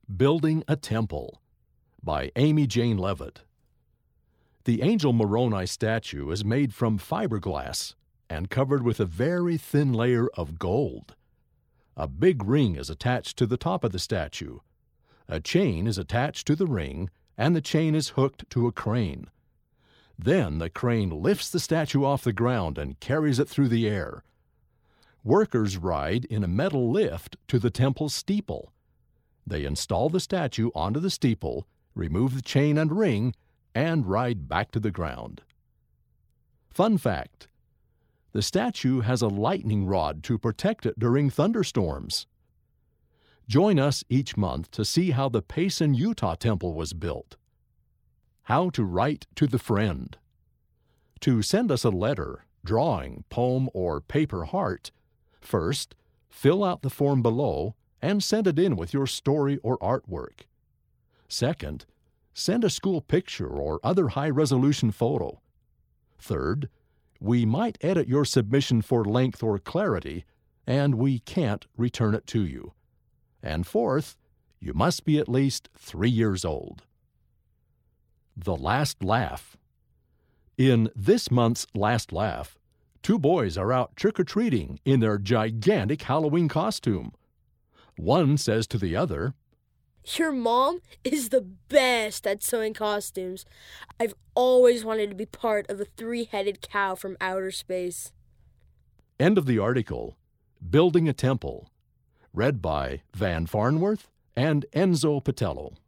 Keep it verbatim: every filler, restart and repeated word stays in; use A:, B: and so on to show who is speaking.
A: Building a Temple by Amy Jane Levitt. The Angel Moroni statue is made from fiberglass and covered with a very thin layer of gold. A big ring is attached to the top of the statue. A chain is attached to the ring, and the chain is hooked to a crane. Then the crane lifts the statue off the ground and carries it through the air. Workers ride in a metal lift to the temple's steeple. They install the statue onto the steeple, remove the chain and ring, and ride back to the ground. Fun fact: the statue has a lightning rod to protect it during thunderstorms. Join us each month to see how the Payson, Utah temple was built. How to write to the friend. To send us a letter, drawing, poem, or paper heart, first, fill out the form below and send it in with your story or artwork. Second, send a school picture or other high-resolution photo. Third, we might edit your submission for length or clarity, and we can't return it to you. And fourth, you must be at least three years old. The Last Laugh. In this month's Last Laugh, two boys are out trick-or-treating in their gigantic Halloween costume. One says to the other,
B: "Your mom is the best at sewing costumes. I've always wanted to be part of a three-headed cow from outer space."
A: End of the article. Building a Temple. Read by Van Farnworth and Enzo Patello.